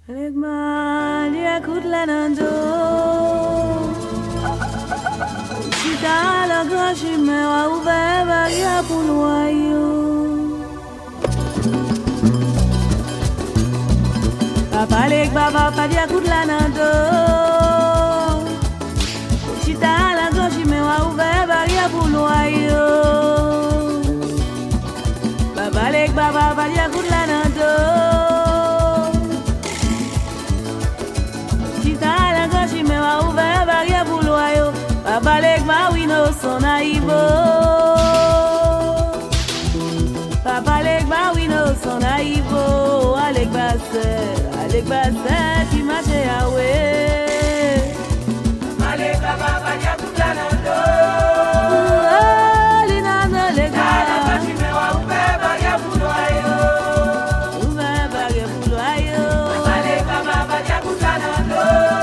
Alegma, écoute la nando. Si t'as la grâce, je me ouvert, va pour noyau. Papa legba, papa dia écoute la nando. Si t'as la grâce, je me ouvert, va pour noyau. Papa legba, papa dia écoute la nando. Me va ouvert barrière pour loyo Papa legma wino son naïvo Papa legma wino son naïvo Alek basse qui m'a chéawe Alek baba badia kula nando Linando legma me va ouvert barrière pour loyo Ouvert barrière pour loyo Alek baba badia kula nando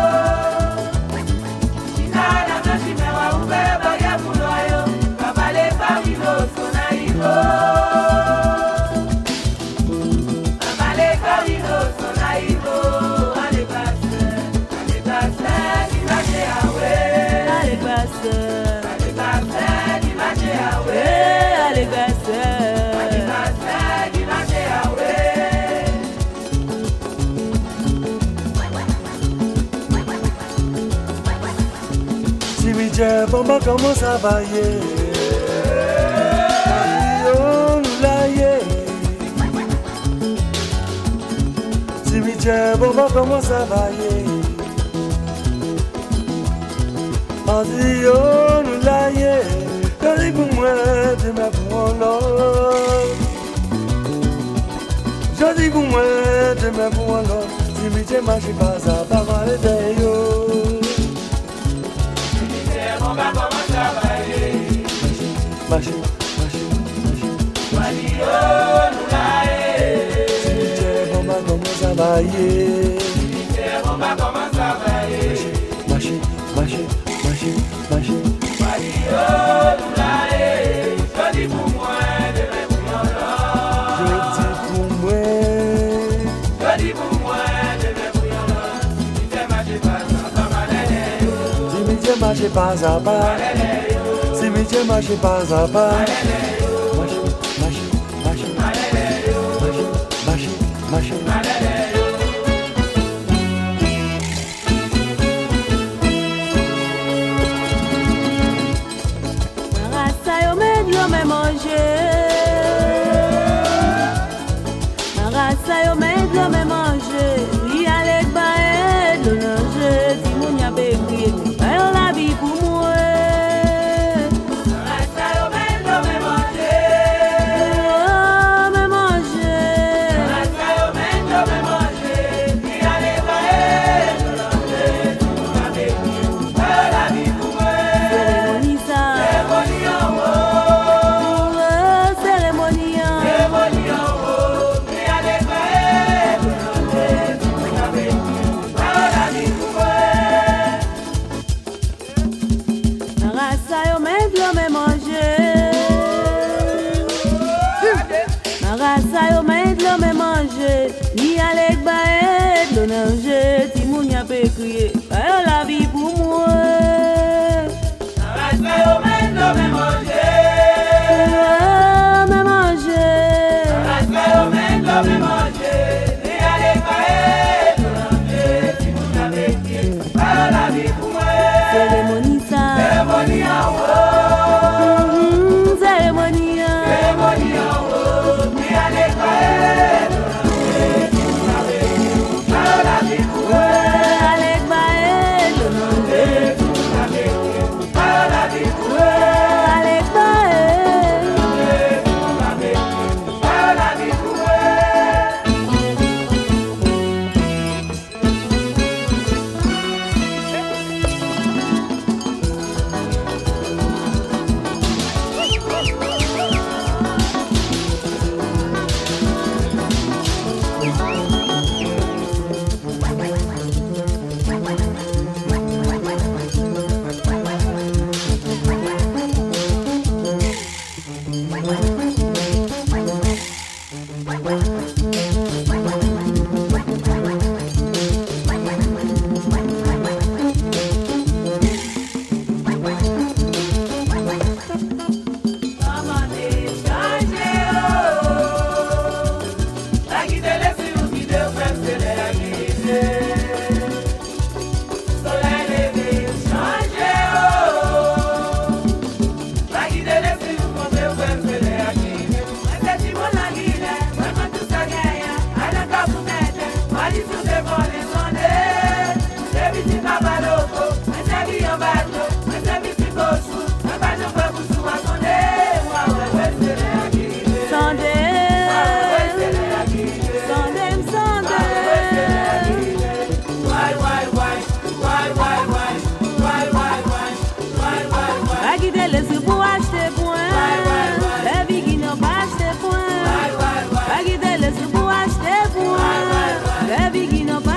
Maman commence à bailler on l'aïe Cimetière maman commence à bailler on l'aïe je dis pour moi demain pour l'autre je dis pour moi demain pour l'autre Cimetière marche pas à pas mal de on va commencer à bailler. Machi. Walio nous laie. Cimetière, on va commencer à bailler. Cimetière, on va commencer à bailler. Machi. Walio nous laie. Je dis pour moi, demain pour y'en Je dis pour moi, demain pour y'en Cimetière, marche pas à pas. Cimetière, marche pas à pas. Machi. Marasa yo medlo me manger. Marasa yo medlo me manger. Li alek bae de manger. Si moun ya bébrié, bayo la vie pour moi. Ni alek bae de manger, si moun ya pe kriye, bayo la vie pour moi. Arrasa yo men do me manger. Me manger. Arrasa yo men do me manger. Ni alek bae de manger, si moun ya pe kriye, bayo la vie pour moi. Cérémonie ça. Cérémonie en haut. Cérémonie en haut. Ni alek bae de manger, si moun ya pe kriye, bayo la vie pour moi. qui n'ont pas